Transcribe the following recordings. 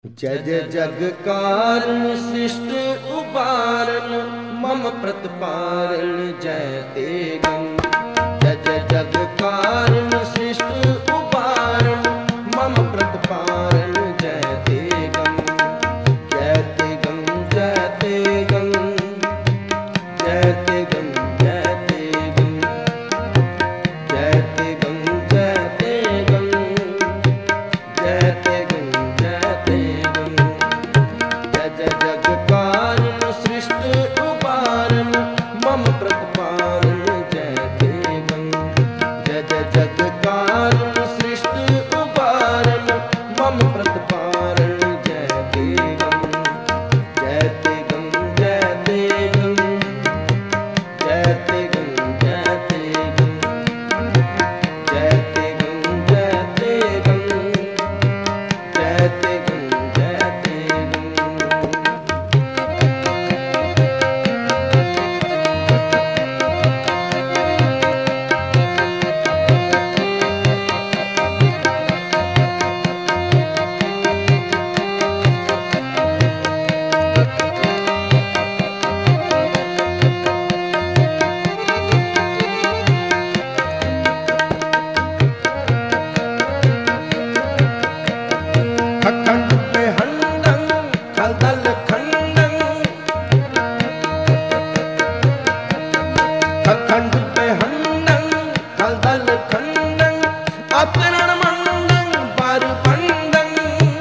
जय जय जगकारण सृष्टि उबारण मम प्रतिपारण जय तेगं। जय जय जगकारण सृष्टि उबारण मम प्रतिपारण जय तेगं। जय तेगं जय तेगं जय तेगं जय तेगं जय तेगं जय तेगं जय तेगं जय तेगं। जय जय जगकारण सृष्टि उबारण मम प्रतिपारण जय तेगं। जय जय जगकारण सृष्टि उबारण मम प्रतिपारण जय तेगं। जय तेगं जय तेगं जय तेगं जय तेगं जय तेगं जय तेगं जय तेगं जय तेगं। अखंड पे हंडं खलदल खंडं अखंड पे हंडं खलदल खंडं अतरण मंडं पर पंडं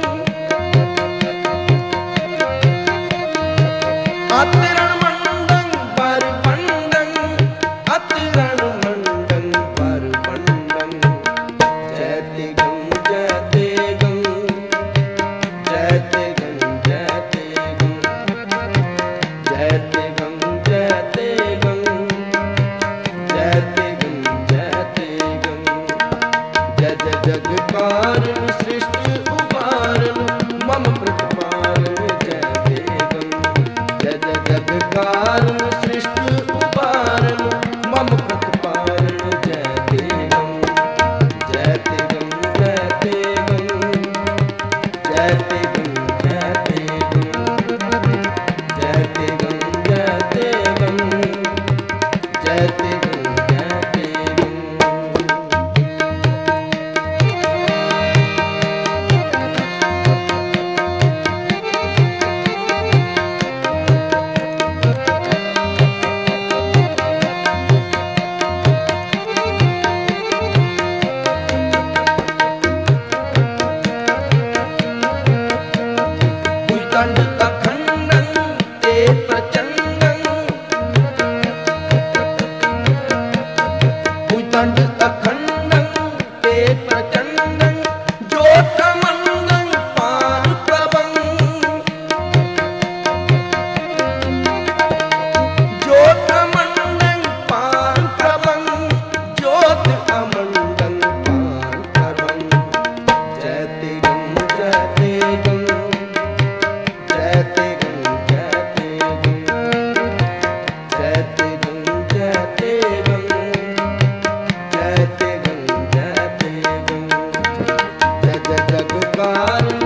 अतरण मंडं पर पंडं अतरण मंडं पर पंडं। जय तेगं जय तेगं जय तेगं जय तेगं जय तेगं जय तेगं जय तेगं जय तेगं। जय जय जगकारण सृष्टि उबारण मम प्रतिपारण जय तेगं। जय जय जगकारण सृष्टि उबारण मम प्रतिपारण जय तेगं। जय तेगं जय तेगं जय तेगं जय तेगं जय तेगं जय तेगं जय तेगं जय तेगं। भुजदंड अखंडं ते प्रचंडं भुजदंड अखंडं ते प्रचंडं ज्योतिर्मंडलं पांप्रभं ज्योतिर्मंडलं पांप्रभं ज्योतिर्मंडलं पांप्रभं। जय तेगं जय तेगं जय तेगं जय तेगं जय तेगं जय तेगं जय तेगं जय तेगं। जय जय जगकारण